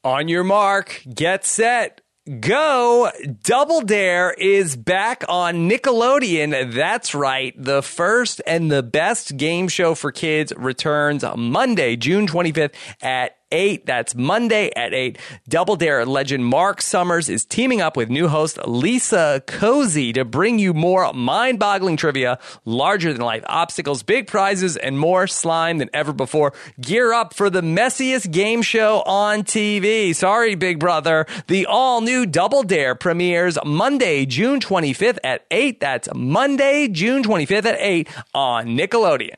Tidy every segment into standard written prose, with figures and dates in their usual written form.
On your mark, get set, go. Double Dare is back on Nickelodeon. That's right. The first and the best game show for kids returns Monday, June 25th at 8. That's Monday at 8. Double Dare legend Mark Summers is teaming up with new host Lisa Cozy to bring you more mind-boggling trivia, larger-than-life obstacles, big prizes, and more slime than ever before. Gear up for the messiest game show on TV. Sorry, Big Brother. The all-new Double Dare premieres Monday, June 25th at 8. That's Monday, June 25th at 8 on Nickelodeon.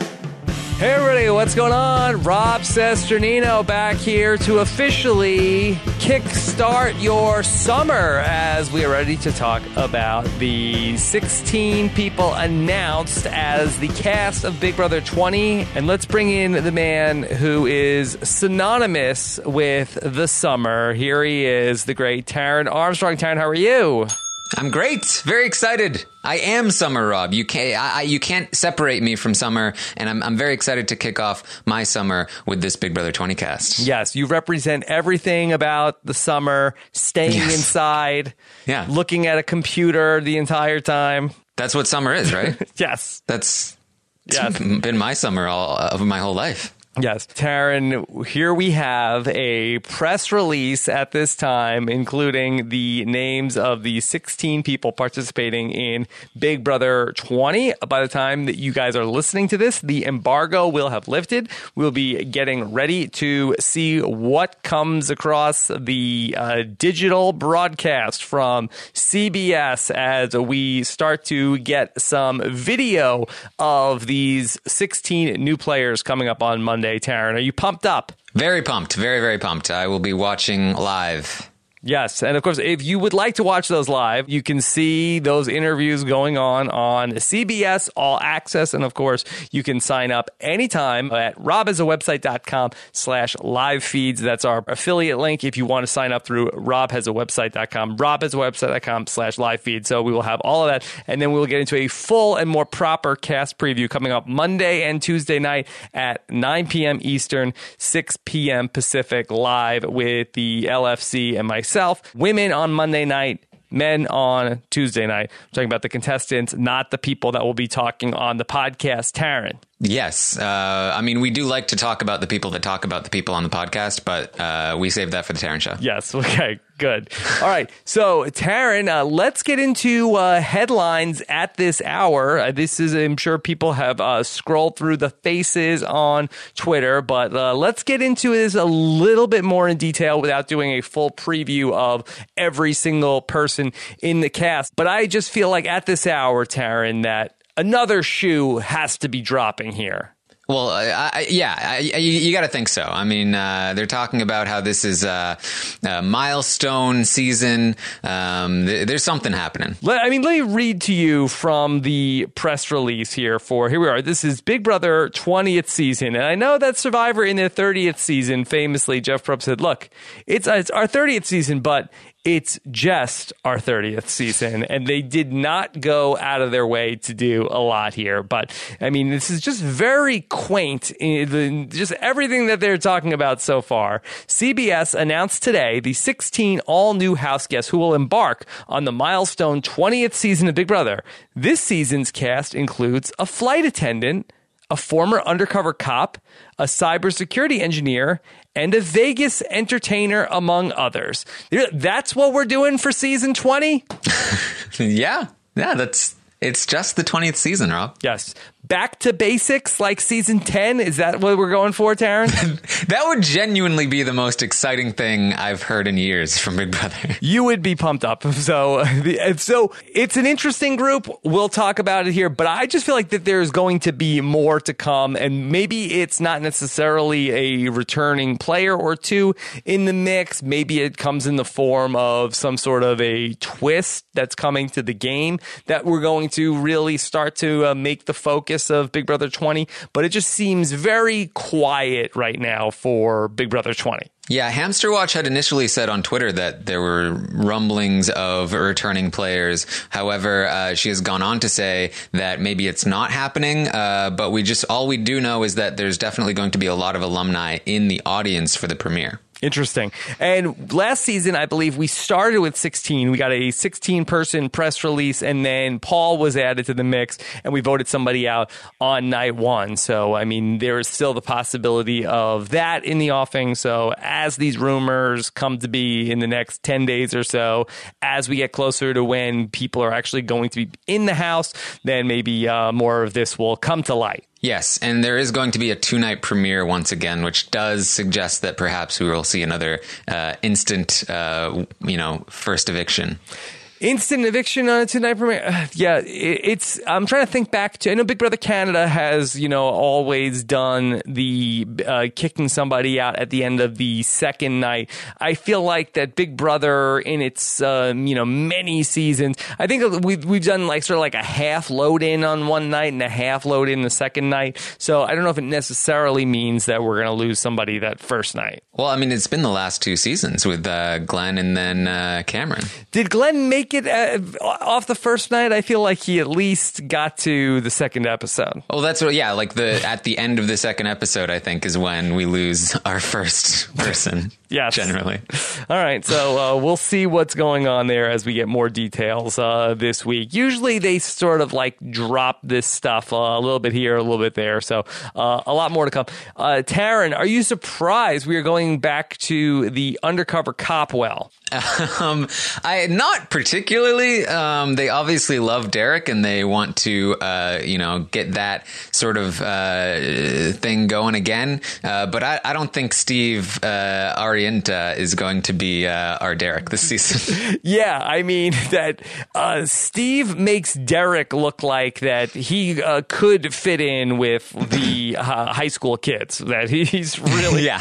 Hey everybody, what's going on? Rob Cesternino back here to officially kickstart your summer as we are ready to talk about the 16 people announced as the cast of Big Brother 20. And let's bring in the man who is synonymous with the summer. Here he is, the great Taran Armstrong. Taran, how are you? I'm great. Very excited. I am summer, Rob. You can't separate me from summer, and I'm very excited to kick off my summer with this Big Brother 20 cast. Yes, you represent everything about the summer, staying inside, looking at a computer the entire time. That's what summer is, right? Yes. That's been my summer of my whole life. Yes. Taran, here we have a press release at this time, including the names of the 16 people participating in Big Brother 20. By the time that you guys are listening to this, the embargo will have lifted. We'll be getting ready to see what comes across the digital broadcast from CBS as we start to get some video of these 16 new players coming up on Monday. Taran, are you pumped up? Very pumped. Very, very pumped. I will be watching live. Yes. And of course, if you would like to watch those live, you can see those interviews going on CBS All Access. And of course, you can sign up anytime at robhasawebsite.com/live feeds. That's our affiliate link if you want to sign up through robhasawebsite.com, robhasawebsite.com/live feed. So we will have all of that. And then we'll get into a full and more proper cast preview coming up Monday and Tuesday night at 9 p.m. Eastern, 6 p.m. Pacific, live with the LFC and myself. Women on Monday night, men on Tuesday night. I'm talking about the contestants, not the people that will be talking on the podcast. Taran. Yes. I mean, we do like to talk about the people that talk about the people on the podcast, but we saved that for the Taran Show. Yes. Okay. Good. All right. So, Taran, let's get into headlines at this hour. This is, I'm sure people have scrolled through the faces on Twitter, but let's get into this a little bit more in detail without doing a full preview of every single person in the cast. But I just feel like at this hour, Taran, that another shoe has to be dropping here. Well, you got to think so. I mean, they're talking about how this is a milestone season. There's something happening. Let me read to you from the press release here we are. This is Big Brother 20th season. And I know that Survivor in their 30th season, famously, Jeff Probst said, look, it's our 30th season, but it's just our 30th season, and they did not go out of their way to do a lot here. But, I mean, this is just very quaint, just everything that they're talking about so far. CBS announced today the 16 all-new house guests who will embark on the milestone 20th season of Big Brother. This season's cast includes a flight attendant, a former undercover cop, a cybersecurity engineer, and a Vegas entertainer, among others. That's what we're doing for season 20? Yeah, it's just the 20th season, Rob. Yes. Back to basics like season 10? Is that what we're going for, Taran? That would genuinely be the most exciting thing I've heard in years from Big Brother. You would be pumped up. So it's an interesting group. We'll talk about it here, but I just feel like that there's going to be more to come, and maybe it's not necessarily a returning player or two in the mix. Maybe it comes in the form of some sort of a twist that's coming to the game that we're going to really start to make the focus of Big Brother 20, but it just seems very quiet right now for Big Brother 20. Yeah, Hamster Watch had initially said on Twitter that there were rumblings of returning players. However, she has gone on to say that maybe it's not happening, but all we do know is that there's definitely going to be a lot of alumni in the audience for the premiere. Interesting. And last season, I believe we started with 16. We got a 16-person press release, and then Paul was added to the mix, and we voted somebody out on night one. So, I mean, there is still the possibility of that in the offing. So, as these rumors come to be in the next 10 days or so, as we get closer to when people are actually going to be in the house, then maybe more of this will come to light. Yes, and there is going to be a 2-night premiere once again, which does suggest that perhaps we will see another instant, first eviction. Instant eviction on a 2-night premiere. Yeah, it's. I'm trying to think back to. I know Big Brother Canada has, always done the kicking somebody out at the end of the second night. I feel like that Big Brother in its many seasons. I think we've done sort of like a half load in on one night and a half load in the second night. So I don't know if it necessarily means that we're going to lose somebody that first night. Well, I mean, it's been the last 2 seasons with Glenn and then Cameron. Did Glenn make it off the first night? I feel like he at least got to the second episode. Oh, that's what. Yeah, at the end of the second episode, I think is when we lose our first person. Yes, generally. All right, so we'll see what's going on there as we get more details this week. Usually, they sort of drop this stuff a little bit here, a little bit there. So a lot more to come. Taryn, are you surprised we are going back to the undercover cop well? Not particularly. They obviously love Derek and they want to, get that sort of thing going again. But I don't think Steve Arienta is going to be our Derek this season. Yeah, I mean that Steve makes Derek look like that he could fit in with the high school kids. That he's really yeah.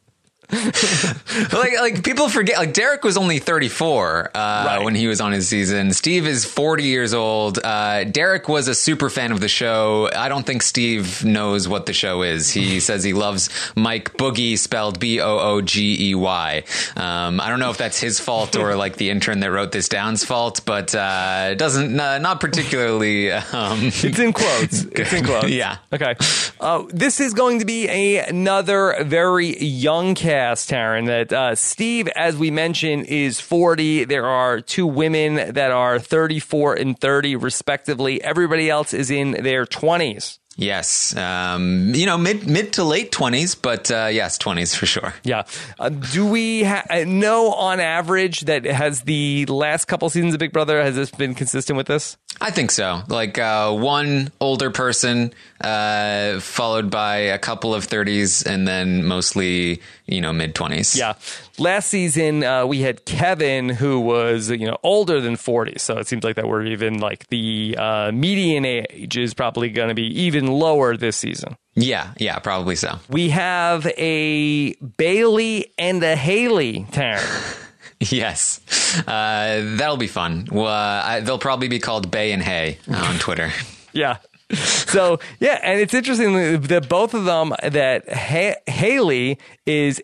like people forget, Derek was only 34 when he was on his season. Steve is 40 years old. Derek was a super fan of the show. I don't think Steve knows what the show is. He says he loves Mike Boogie, spelled Boogey. I don't know if that's his fault or the intern that wrote this down's fault, but it doesn't not particularly it's in quotes. It's in quotes. Yeah. Okay. This is going to be another very young cast, Taryn, that Steve, as we mentioned, is 40. There are 2 women that are 34 and 30, respectively. Everybody else is in their 20s. Yes. Mid to late 20s, but yes, 20s for sure. Yeah. Do we know on average that has the last couple seasons of Big Brother, has this been consistent with this? I think so. One older person, followed by a couple of 30s, and then mostly, mid 20s. Yeah. Last season, we had Kevin, who was, older than 40. So it seems like that we're even the median age is probably going to be even lower this season. Yeah, probably so. We have a Bailey and a Haley, Taryn. Yes, that'll be fun. Well, they'll probably be called Bay and Hay on Twitter. Yeah. So, yeah, and it's interesting that both of them, that Haley is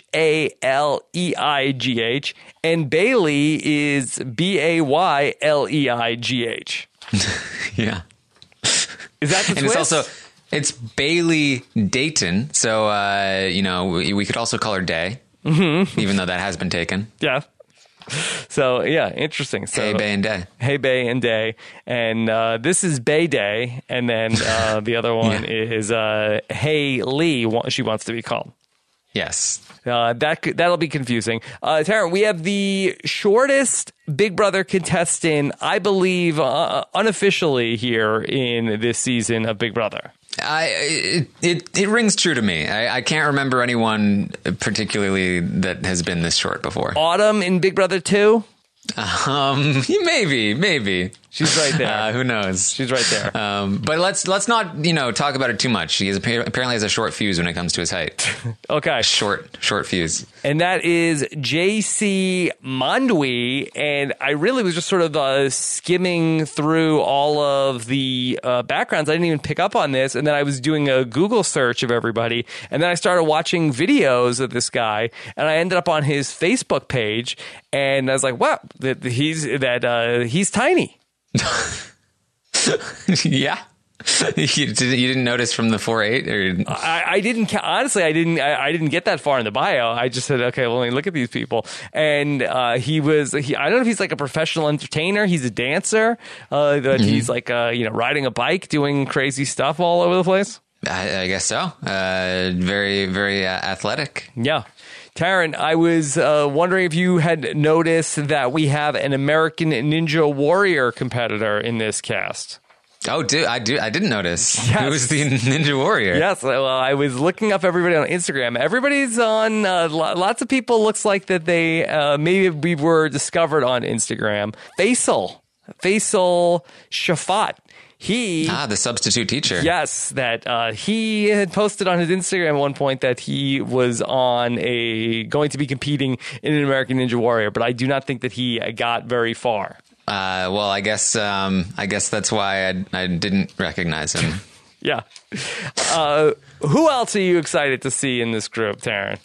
Haleigh and Bailey is Bayleigh. Yeah. Is that the twist? It's Bailey Dayton. So, we could also call her Day. Mm-hmm. Even though that has been taken. Yeah. So, yeah, interesting. So, Hey, Bay and Day. Hey, Bay and Day. And this is Bay Day. And then the other one is Hey Lee, she wants to be called. Yes. That'll be confusing. Taryn, we have the shortest Big Brother contestant, I believe, unofficially here in this season of Big Brother. It rings true to me. I can't remember anyone particularly that has been this short before. Autumn in Big Brother 2? Maybe. She's right there. Who knows? She's right there. But let's not talk about it too much. He apparently has a short fuse when it comes to his height. Okay, short fuse. And that is JC Mandwi. And I really was just sort of skimming through all of the backgrounds. I didn't even pick up on this. And then I was doing a Google search of everybody. And then I started watching videos of this guy. And I ended up on his Facebook page. And I was like, wow, he's tiny. Yeah. You didn't notice from the 4.8, or I didn't. Honestly, I didn't get that far in the bio. I just said, okay, well, let me look at these people. And he was. I don't know if he's like a professional entertainer. He's a dancer. He's like riding a bike, doing crazy stuff all over the place. I guess so. Very, very athletic. Yeah. Taryn, I was wondering if you had noticed that we have an American Ninja Warrior competitor in this cast. Oh, I didn't notice. Yes. Who was the Ninja Warrior? Yes. Well, I was looking up everybody on Instagram. Everybody's on. Lots of people looks like that they maybe we were discovered on Instagram. Faisal Shafat. The substitute teacher. Yes, that he had posted on his Instagram at one point that he was going to be competing in an American Ninja Warrior, but I do not think that he got very far. Well, I guess that's why I didn't recognize him. Yeah. Who else are you excited to see in this group, Taryn?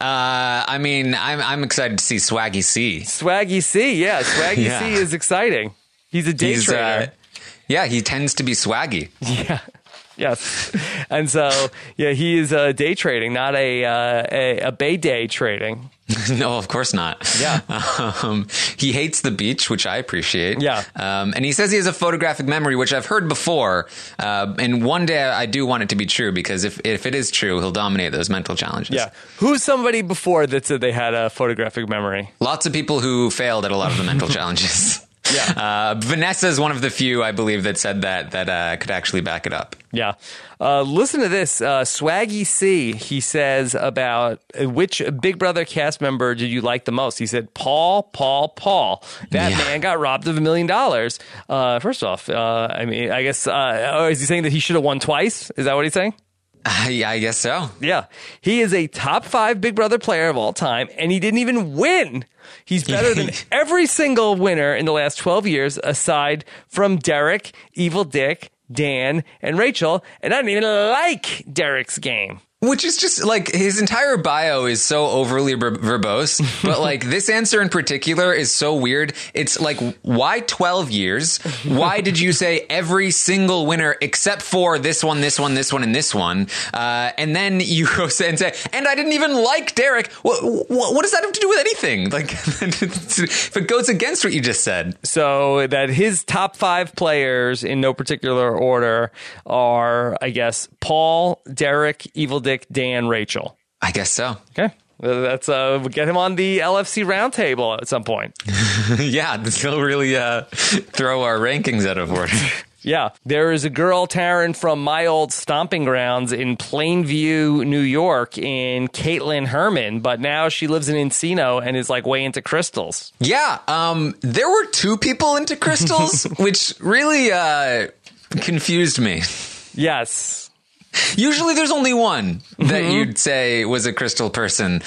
I mean, I'm excited to see Swaggy C. Swaggy C, yeah. Swaggy C is exciting. He's a day trader. Yeah, he tends to be swaggy. Yeah. Yes. And so, yeah, he is day trading, not a bay day trading. No, of course not. Yeah. He hates the beach, which I appreciate. Yeah. And he says he has a photographic memory, which I've heard before. And one day I do want it to be true, because if it is true, he'll dominate those mental challenges. Yeah. Who's somebody before that said they had a photographic memory? Lots of people who failed at a lot of the mental challenges. Yeah. Vanessa is one of the few, I believe, that said that could actually back it up. Yeah. Listen to this. Swaggy C, he says about which Big Brother cast member did you like the most? He said, Paul. That man got robbed of $1 million. First off, I mean, I guess, is he saying that he should have won twice? Is that what he's saying? Yeah, I guess so. Yeah. He is a top 5 Big Brother player of all time, and he didn't even win. He's better than every single winner in the last 12 years, aside from Derek, Evil Dick, Dan, and Rachel. And I didn't even like Derek's game. Which is just like his entire bio is so overly verbose, but like this answer in particular is so weird. It's like, why 12 years? Why did you say every single winner except for this one, and this one? And then you go say, and I didn't even like Derek. What does that have to do with anything? Like, if it goes against what you just said. So that his top 5 players in no particular order are, I guess, Paul, Derek, Evil Dick, Dan, Rachel. I guess so. Okay. That's we'll get him on the LFC roundtable at some point. Yeah, this will really throw our rankings out of order. Yeah. There is a girl, Taryn, from my old stomping grounds in Plainview, New York, in Caitlin Herman, but now she lives in Encino and is like way into crystals. Yeah. There were 2 people into crystals, which really confused me. Yes. Usually there's only one that you'd say was a crystal person.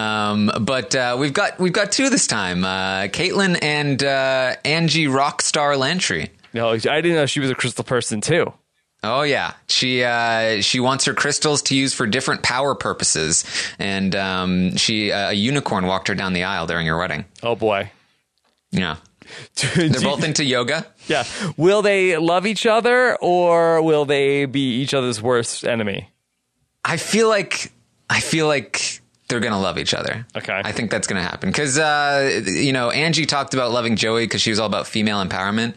But we've got 2 this time. Caitlin and Angie Rockstar Lantry. No, I didn't know she was a crystal person too. Oh yeah. She wants her crystals to use for different power purposes. And a unicorn walked her down the aisle during her wedding. Oh boy. Yeah. They're both into yoga. Yeah. Will they love each other, or will they be each other's worst enemy? I feel like they're going to love each other. Okay. I think that's going to happen. Because, Angie talked about loving Joey because she was all about female empowerment.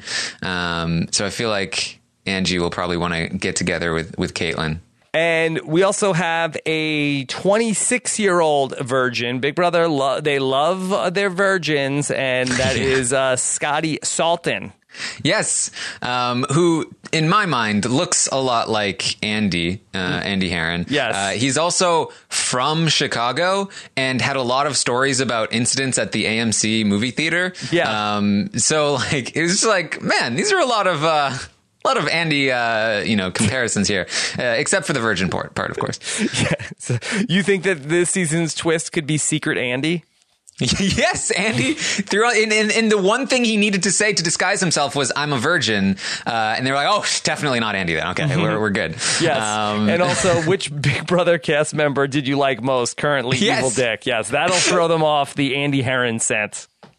So I feel like Angie will probably want to get together with Caitlin. And we also have a 26-year-old virgin. Big Brother, they love their virgins, and that is Scotty Salton. Yes, who, in my mind, looks a lot like Andy Herron. Yes. He's also from Chicago and had a lot of stories about incidents at the AMC movie theater. Yeah. So, like, it was just like, man, these are a lot of Andy, comparisons here, except for the virgin part, of course. Yeah. So you think that this season's twist could be Secret Andy? Yes, Andy. Throughout, and the one thing he needed to say to disguise himself was, "I'm a virgin," and they were like, "Oh, definitely not Andy." Then, okay, we're good. Yes. And also, which Big Brother cast member did you like most? Currently, yes. Evil Dick. Yes, that'll throw them off the Andy Herron scent.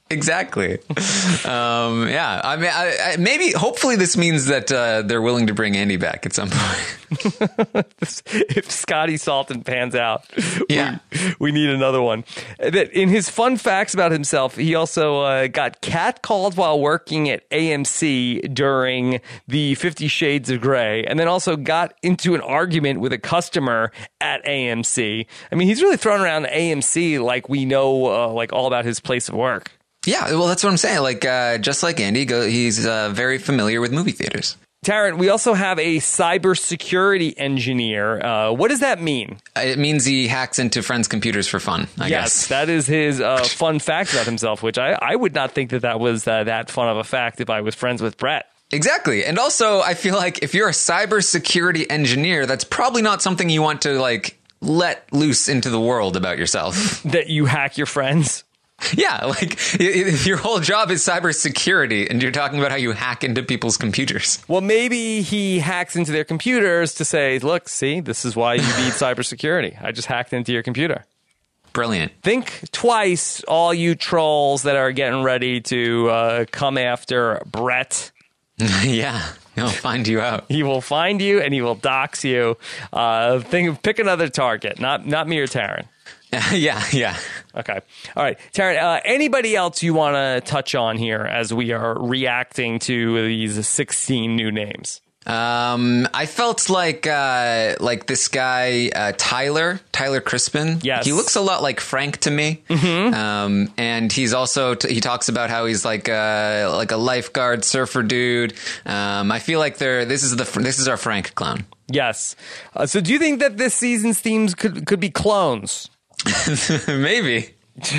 Exactly. Yeah. I mean, maybe, hopefully this means that they're willing to bring Andy back at some point. If Scotty Salton pans out, yeah, we need another one. In his fun facts about himself, he also got catcalled while working at AMC during the 50 Shades of Grey, and then also got into an argument with a customer at AMC. I mean, he's really thrown around AMC like we know like all about his place of work. Yeah, well, that's what I'm saying. Like, just like Andy, he's very familiar with movie theaters. Taryn, we also have a cybersecurity engineer. What does that mean? It means he hacks into friends' computers for fun, I guess. Yes, that is his fun fact about himself, which I would not think that was that fun of a fact if I was friends with Brett. Exactly. And also, I feel like if you're a cybersecurity engineer, that's probably not something you want to, like, let loose into the world about yourself. That you hack your friends? Yeah, like if your whole job is cybersecurity and you're talking about how you hack into people's computers. Well, maybe he hacks into their computers to say, look, see, this is why you need cybersecurity. I just hacked into your computer. Brilliant. Think twice, all you trolls that are getting ready to come after Brett. Yeah, he'll find you out. He will find you and he will dox you. Pick another target, not me or Taryn. Yeah. Okay. All right. Taryn, anybody else you want to touch on here as we are reacting to these 16 new names? I felt like this guy, Tyler Crispin. Yes. He looks a lot like Frank to me. Mm-hmm. And he's also, he talks about how he's like a lifeguard surfer dude. I feel like this is our Frank clown. Yes. So do you think that this season's themes could be clones? Maybe.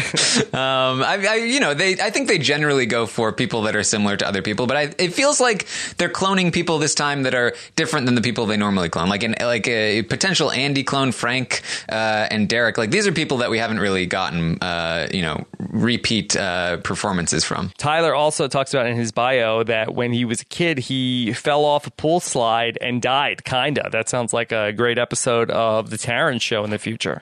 I think they generally go for people that are similar to other people, but it feels like they're cloning people this time that are different than the people they normally clone. Like a potential Andy clone, Frank and Derek. Like these are people that we haven't really gotten repeat performances from. Tyler also talks about in his bio that when he was a kid, he fell off a pool slide and died. Kinda. That sounds like a great episode of the Taryn Show in the future.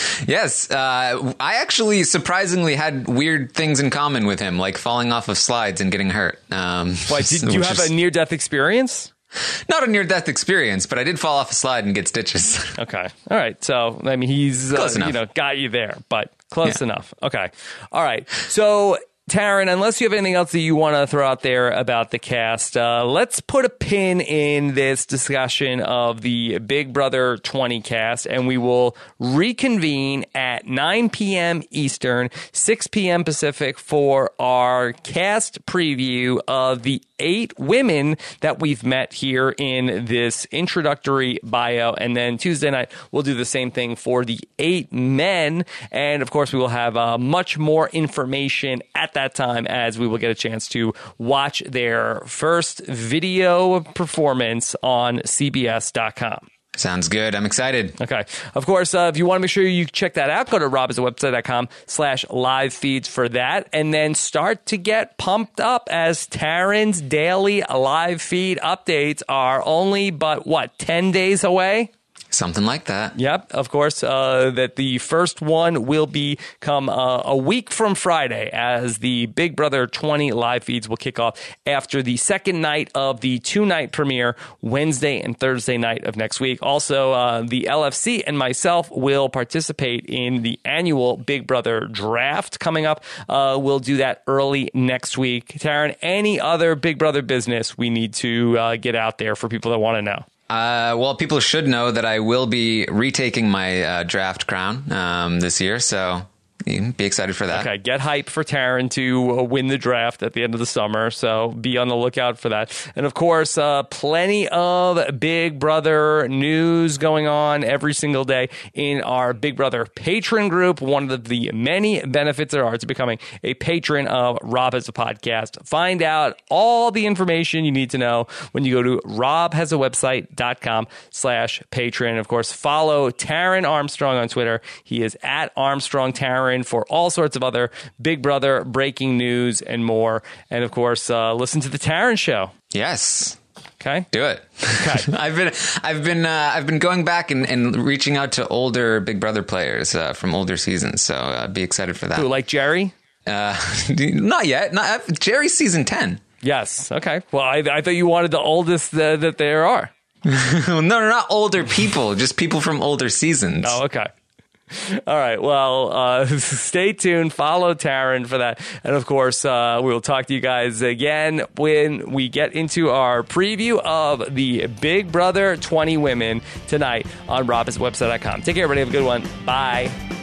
Yes, I actually surprisingly had weird things in common with him, like falling off of slides and getting hurt. Why, did you have a near-death experience? Not a near-death experience, but I did fall off a slide and get stitches. Okay. All right. So, I mean, he's got you there, but close enough. Okay. All right. So, Taryn, unless you have anything else that you want to throw out there about the cast, let's put a pin in this discussion of the Big Brother 20 cast, and we will reconvene at 9 p.m. Eastern, 6 p.m. Pacific for our cast preview of the 8 women that we've met here in this introductory bio. And then Tuesday night, we'll do the same thing for the 8 men. And of course, we will have much more information at that time as we will get a chance to watch their first video performance on CBS.com. Sounds good. I'm excited. Okay. Of course, if you want to make sure you check that out, go to robhasawebsite.com/live feeds for that, and then start to get pumped up as Taryn's daily live feed updates are only 10 days away? Something like that. Yep, of course, that the first one will become a week from Friday as the Big Brother 20 live feeds will kick off after the second night of the 2-night premiere, Wednesday and Thursday night of next week. Also, the LFC and myself will participate in the annual Big Brother draft coming up. We'll do that early next week. Taryn, any other Big Brother business we need to get out there for people that want to know? Well, people should know that I will be retaking my draft crown this year, so you can be excited for that. Okay, get hype for Taryn to win the draft at the end of the summer, so be on the lookout for that. And of course, plenty of Big Brother news going on every single day in our Big Brother patron group. One of the many benefits there are to becoming a patron of Rob Has a Podcast. Find out all the information you need to know when you go to robhasawebsite.com/patron. Of course, follow Taryn Armstrong on Twitter. He is at Armstrong Taryn for all sorts of other Big Brother breaking news and more. And of course, listen to the Taryn Show. Yes. Okay. Do it. Okay. I've been going back and reaching out to older Big Brother players from older seasons. So be excited for that. Who, like Jerry? Not yet. Jerry's season 10. Yes. Okay. Well, I thought you wanted the oldest that there are. No, not older people, just people from older seasons. Oh, okay. All right. Well, stay tuned. Follow Taryn for that. And of course, we will talk to you guys again when we get into our preview of the Big Brother 20 Women tonight on RobbinsWebsite.com. Take care, everybody. Have a good one. Bye.